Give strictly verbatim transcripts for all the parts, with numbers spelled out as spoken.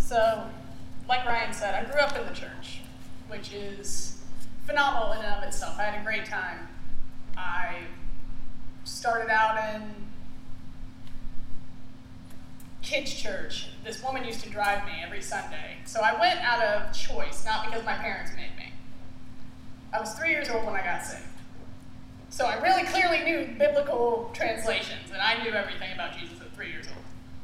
So, like Ryan said, I grew up in the church, which is phenomenal in and of itself. I had a great time. I started out in kids' church. This woman used to drive me every Sunday. So I went out of choice, not because my parents made me. I was three years old when I got saved. So I really clearly knew biblical translations, and I knew everything about Jesus at three years old.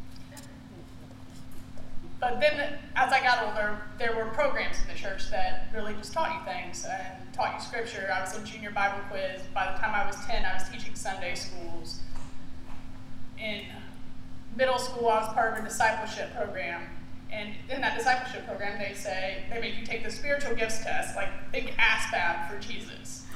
But then, as I got older, there were programs in the church that really just taught you things and taught you scripture. I was in junior Bible quiz. By the time I was ten, I was teaching Sunday schools. In middle school, I was part of a discipleship program. And in that discipleship program, they say, they make you take the spiritual gifts test, like big ass bab for Jesus.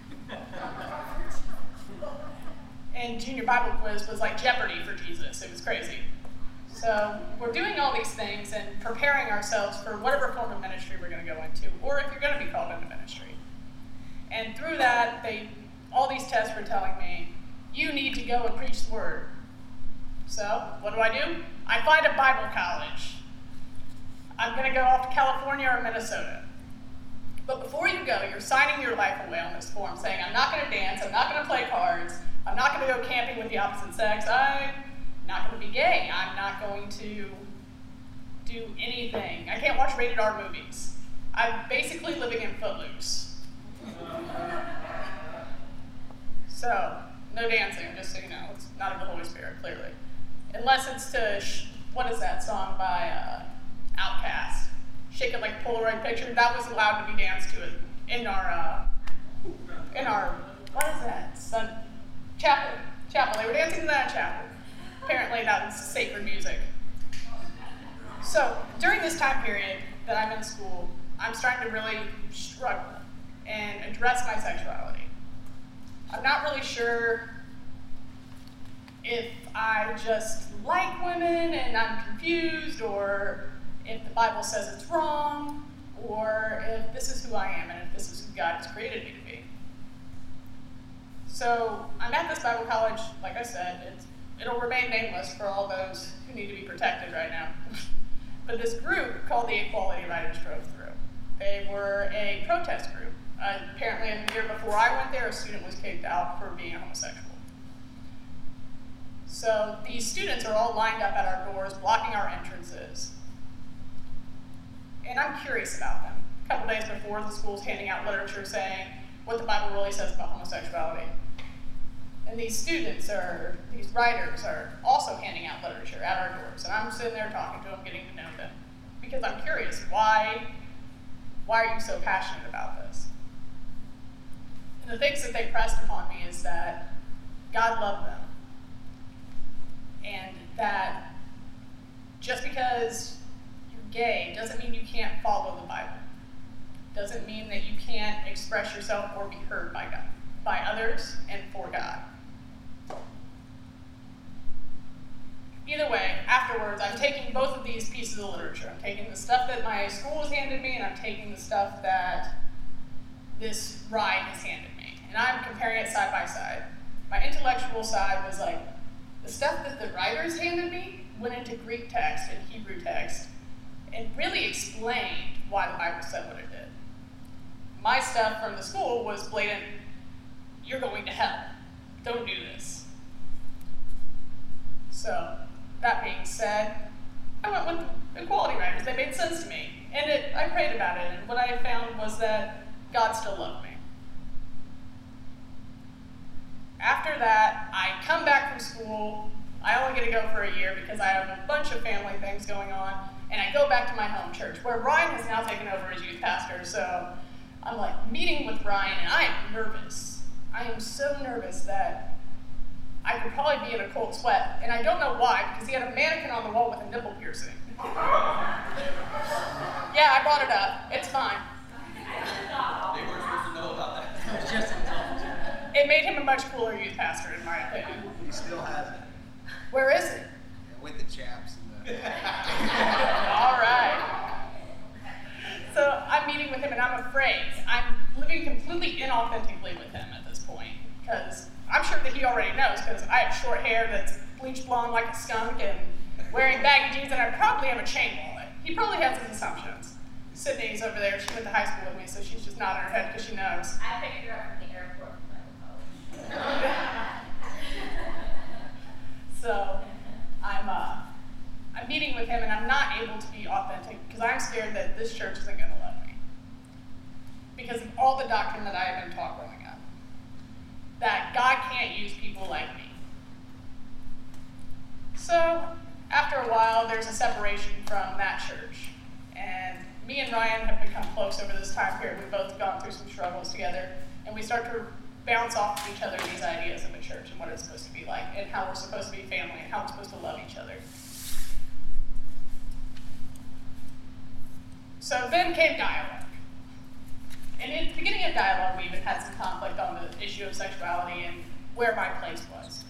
And junior Bible quiz was like Jeopardy for Jesus. It was crazy. So we're doing all these things and preparing ourselves for whatever form of ministry we're going to go into, or if you're going to be called into ministry. And through that, they, all these tests were telling me, you need to go and preach the word. So what do I do? I find a Bible college. I'm going to go off to California or Minnesota. But before you go, you're signing your life away on this form, saying, I'm not going to dance, I'm not going to play cards, I'm not going to go camping with the opposite sex, I'm not going to be gay, I'm not going to do anything. I can't watch rated R movies. I'm basically living in Footloose. So, no dancing, just so you know. It's not of the Holy Spirit, clearly. Unless it's to, sh- what is that song by uh, Outkast? Shake It Like a Polaroid Picture. That was allowed to be danced to it in our, uh, in our, what is that? Sun, chapel. Chapel. They were dancing to that in chapel. Apparently that was sacred music. So during this time period that I'm in school, I'm starting to really struggle and address my sexuality. I'm not really sure if I just like women and I'm confused, or if the Bible says it's wrong, or if this is who I am and if this is who God has created me to be. So I'm at this Bible college, like I said, it's It'll remain nameless for all those who need to be protected right now. But this group called the Equality Riders drove through. They were a protest group. Uh, apparently, the year before I went there, a student was kicked out for being a homosexual. So these students are all lined up at our doors, blocking our entrances. And I'm curious about them. A couple days before, the school's handing out literature saying what the Bible really says about homosexuality. And these students, are, these writers, are also handing out literature at our doors. And I'm sitting there talking to them, getting to know them. Because I'm curious, why, why are you so passionate about this? And the things that they pressed upon me is that God loved them. And that just because you're gay doesn't mean you can't follow the Bible. Doesn't mean that you can't express yourself or be heard by God, by others and for God. Either way, afterwards, I'm taking both of these pieces of literature. I'm taking the stuff that my school has handed me, and I'm taking the stuff that this ride has handed me. And I'm comparing it side by side. My intellectual side was like, the stuff that the writers handed me went into Greek text and Hebrew text and really explained why the Bible said what it did. My stuff from the school was blatant, you're going to hell. Don't do this. So, that being said, I went with the Equality Riders. They made sense to me. And it, I prayed about it, and what I found was that God still loved me. After that, I come back from school. I only get to go for a year because I have a bunch of family things going on, and I go back to my home church, where Ryan has now taken over as youth pastor. So I'm like meeting with Ryan, and I am nervous. I am so nervous that I could probably be in a cold sweat, and I don't know why, because he had a mannequin on the wall with a nipple piercing. Yeah, I brought it up. It's fine. They weren't supposed to know about that. It was just intelligent. It made him a much cooler youth pastor, in my opinion. He still has it. Where is it? Yeah, with the chaps and the... All right. So I'm meeting with him, and I'm afraid. I'm living completely inauthentically with him at this point, because I'm sure that he already knows, because I have short hair that's bleached blonde like a skunk and wearing baggy jeans, and I probably have a chain wallet. he probably has his assumptions. Sydney's over there. She went to high school with me, so she's just nodding her head because she knows. I picked her up from the airport from Bible college. So I'm uh, I'm meeting with him, and I'm not able to be authentic because I'm scared that this church isn't going to love me because of all the doctrine that I have been taught growing up. That God can't use people like me. So after a while, there's a separation from that church, and me and Ryan have become close over this time period. We've both gone through some struggles together, and we start to bounce off of each other these ideas of a church and what it's supposed to be like, and how we're supposed to be family, and how we're supposed to love each other. So then came dialogue. And in the beginning of dialogue, we even had some conflict on the issue of sexuality and where my place was.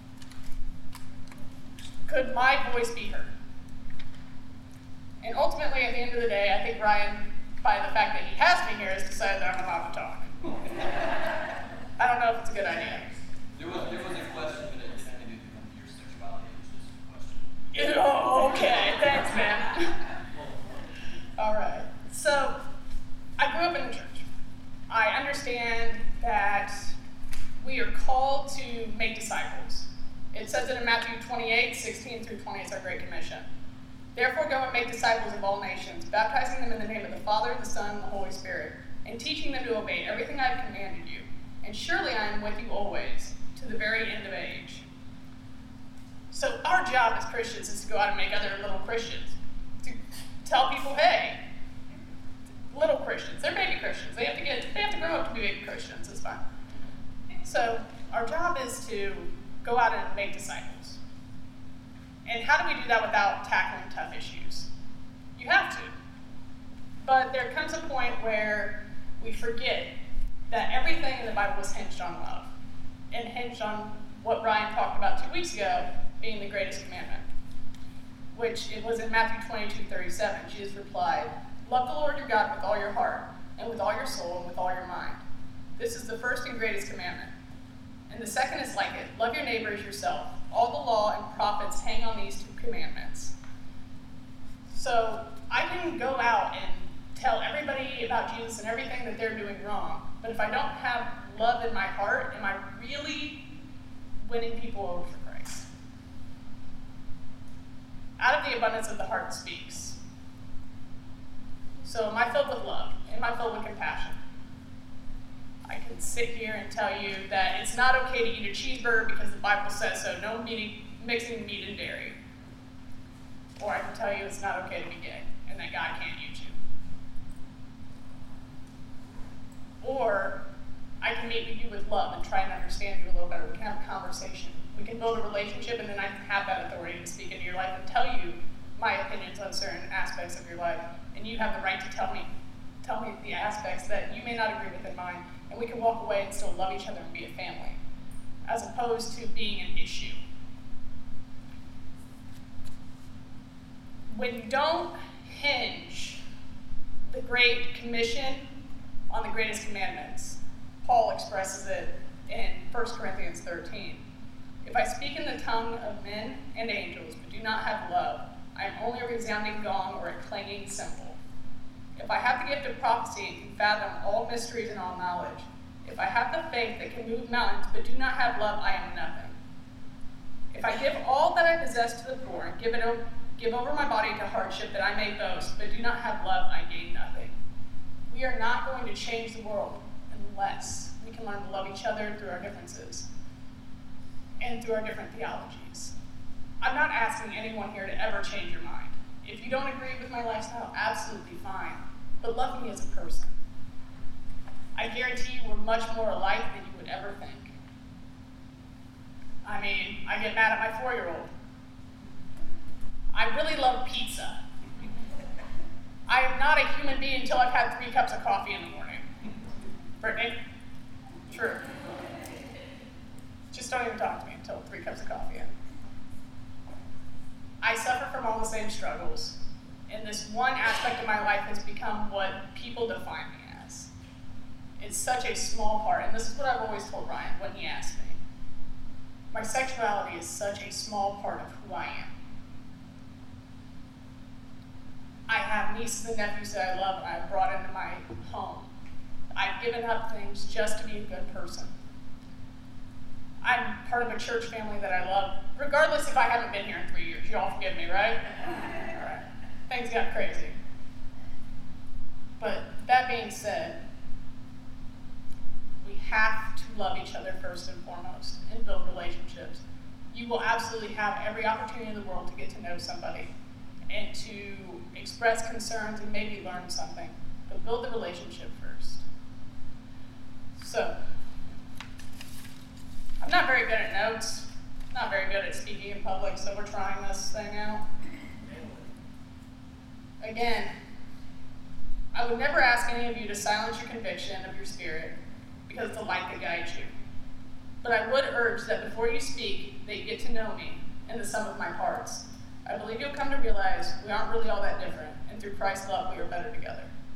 Could my voice be heard? And ultimately, at the end of the day, I think Ryan, by the fact that he has me here, has decided that I'm allowed to talk. I don't know if it's a good idea. There was, there was a question, but it didn't have anything to do with your sexuality. It was just a question. Oh, okay. Thanks, man. All right. So, I grew up in the church. I understand that we are called to make disciples. It says it in Matthew twenty-eight, sixteen through twenty, it's our Great Commission. Therefore, go and make disciples of all nations, baptizing them in the name of the Father, the Son, and the Holy Spirit, and teaching them to obey everything I have commanded you. And surely I am with you always, to the very end of age. So our job as Christians is to go out and make other little Christians, to tell people, hey, little Christians, they're baby Christians. They have to get, they have to grow up to be baby Christians. It's fine. So our job is to go out and make disciples. And how do we do that without tackling tough issues? You have to. But there comes a point where we forget that everything in the Bible is hinged on love, and hinged on what Brian talked about two weeks ago, being the greatest commandment, which it was in Matthew twenty-two, thirty-seven. Jesus replied, love the Lord your God with all your heart, and with all your soul, and with all your mind. This is the first and greatest commandment. And the second is like it, love your neighbor as yourself. All the law and prophets hang on these two commandments. So I can go out and tell everybody about Jesus and everything that they're doing wrong, but if I don't have love in my heart, am I really winning people over for Christ? Out of the abundance of the heart speaks. So am I filled with love? Am I filled with compassion? I can sit here and tell you that it's not okay to eat a cheeseburger because the Bible says so, no meat, mixing meat and dairy. Or I can tell you it's not okay to be gay and that God can't use you. Or I can meet with you with love and try and understand you a little better. We can have a conversation. We can build a relationship, and then I can have that authority to speak into your life and tell you my opinions on certain aspects of your life. And you have the right to tell me, tell me the aspects that you may not agree with in mine. And we can walk away and still love each other and be a family, as opposed to being an issue. When you don't hinge the Great Commission on the greatest commandments, Paul expresses it in First Corinthians thirteen. If I speak in the tongue of men and angels, but do not have love, I am only a resounding gong or a clanging cymbal. If I have the gift of prophecy and can fathom all mysteries and all knowledge, if I have the faith that can move mountains but do not have love, I am nothing. If I give all that I possess to the poor and give, it o- give over my body to hardship that I may boast, but do not have love, I gain nothing. We are not going to change the world unless we can learn to love each other through our differences and through our different theologies. I'm not asking anyone here to ever change your mind. If you don't agree with my lifestyle, absolutely fine, but love me as a person. I guarantee you we're much more alike than you would ever think. I mean, I get mad at my four-year-old. I really love pizza. I am not a human being until I've had three cups of coffee in the morning. Brittany? True. Just don't even talk to me until three cups of coffee in. I suffer from all the same struggles, and this one aspect of my life has become what people define me as. It's such a small part, and this is what I've always told Ryan when he asked me. My sexuality is such a small part of who I am. have nieces and nephews that I love and I've brought into my home. I've given up things just to be a good person. I'm part of a church family that I love, regardless if I haven't been here in three years. You all forgive me, right? All right. Things got crazy. But that being said, we have to love each other first and foremost and build relationships. You will absolutely have every opportunity in the world to get to know somebody and to express concerns and maybe learn something, but build the relationship first. So, I'm not very good at notes, not very good at speaking in public, so we're trying this thing out. Again, I would never ask any of you to silence your conviction of your spirit because it's the light that guides you. But I would urge that before you speak, that you get to know me and the sum of my parts. I believe you'll come to realize we aren't really all that different, and through Christ's love, we are better together.